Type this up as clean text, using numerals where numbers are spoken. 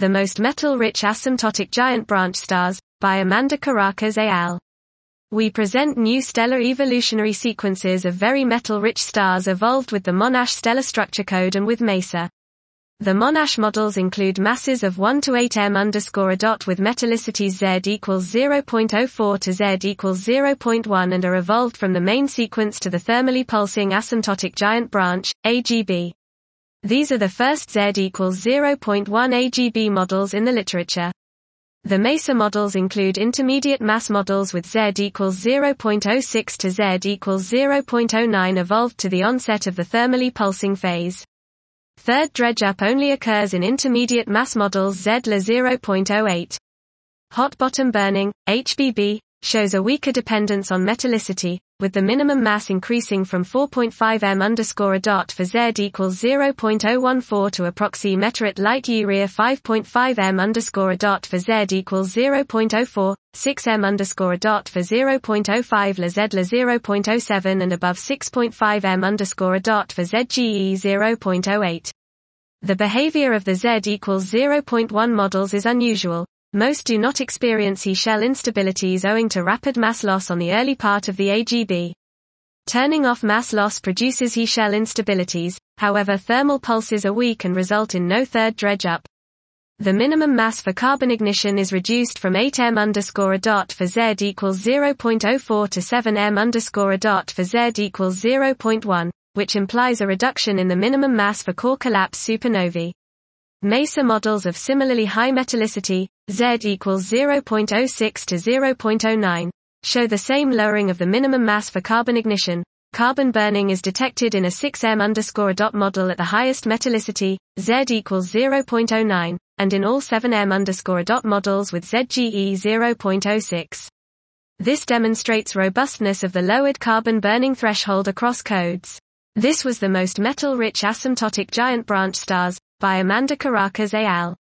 The Most Metal-Rich Asymptotic Giant Branch Stars, by Amanda Caracas et al. We present new stellar evolutionary sequences of very metal-rich stars evolved with the Monash stellar structure code and with MESA. The Monash models include masses of 1 to 8 m_, with metallicities Z equals 0.04 to Z equals 0.1 and are evolved from the main sequence to the thermally pulsing asymptotic giant branch, AGB. These are the first Z equals 0.1 AGB models in the literature. The MESA models include intermediate mass models with Z equals 0.06 to Z equals 0.09 evolved to the onset of the thermally pulsing phase. Third dredge-up only occurs in intermediate mass models Z-La 0.08. Hot bottom burning, HBB, shows a weaker dependence on metallicity, with the minimum mass increasing from 4.5 m_, for Z equals 0.014 to approxi meteorite light urea 5.5 m_, for Z equals 0.04, 6 m_, for 0.05 La Z-La 0.07 and above 6.5 m_, for ZGE 0.08. The behavior of the Z equals 0.1 models is unusual. Most do not experience E-shell instabilities owing to rapid mass loss on the early part of the AGB. Turning off mass loss produces E-shell instabilities, however thermal pulses are weak and result in no third dredge-up. The minimum mass for carbon ignition is reduced from 8 m_, for Z equals 0.04 to 7 m_, for Z equals 0.1, which implies a reduction in the minimum mass for core collapse supernovae. MESA models of similarly high metallicity, Z equals 0.06 to 0.09, show the same lowering of the minimum mass for carbon ignition. Carbon burning is detected in a 6 m_, model at the highest metallicity, Z equals 0.09, and in all 7 m_, models with ZGE 0.06. This demonstrates robustness of the lowered carbon burning threshold across codes. This was The Most Metal-Rich Asymptotic Giant Branch Stars, by Amanda Caracas et al.